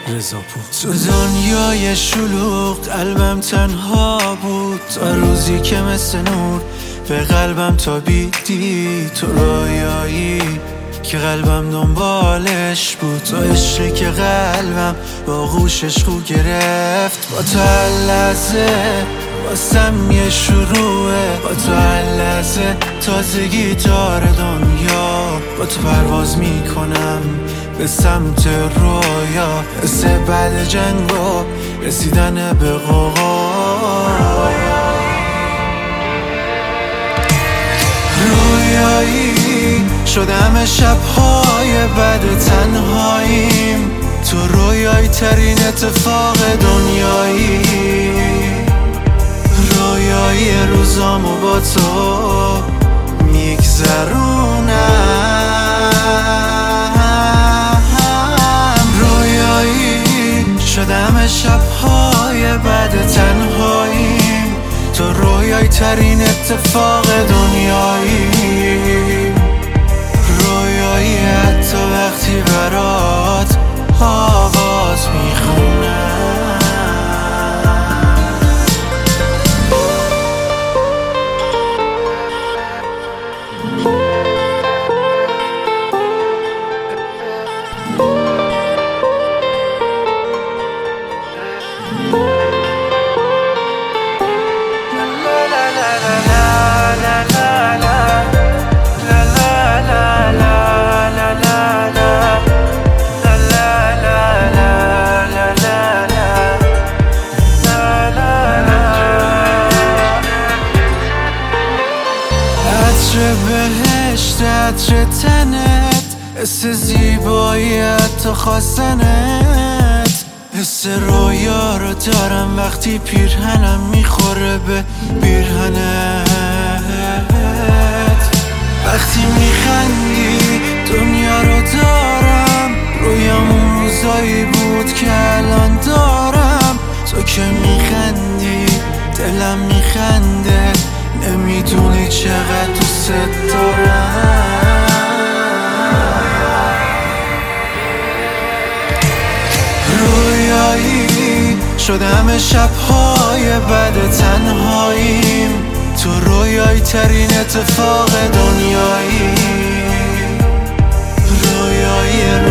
رضاپور. تو دنیای شلوغ قلبم تنها بود، تا روزی که مثل نور به قلبم تابیدی. تو رویایی که قلبم دنبالش بود، تو عشقی که قلبم با غوشش خو گرفت. با تو هر لحظه واسم یه شروعه، با تو هر لحظه تازگی داره دنیا. با تو پرواز میکنم به سمت رویا، حس بعد جنگ و رسیدن به رویایی شدم شبهای بعد تنهاییم. تو رویایی ترین اتفاق دنیایی، رویایی روزامو با تو میگذرونم. رویایی شدم شبهای بعد تنهاییم. تو رویایی ترین اتفاق دنیایی، رویایی حتی وقتی برات آواز میخونم. بهشت عطر تنت، حس زیباییت تا خواستنت. حس رویا رو دارم وقتی پیرهنم میخوره به پیرهنت. وقتی میخندی دنیا رو دارم، رویام اون روزایی بود که الان دارم. تو که میخندی دلم میخنده، نمیدونی چقدر دوست دارم. رویایی شدم شبهای بعد تنهاییم. تو رویایی ترین اتفاق دنیایی، رویایی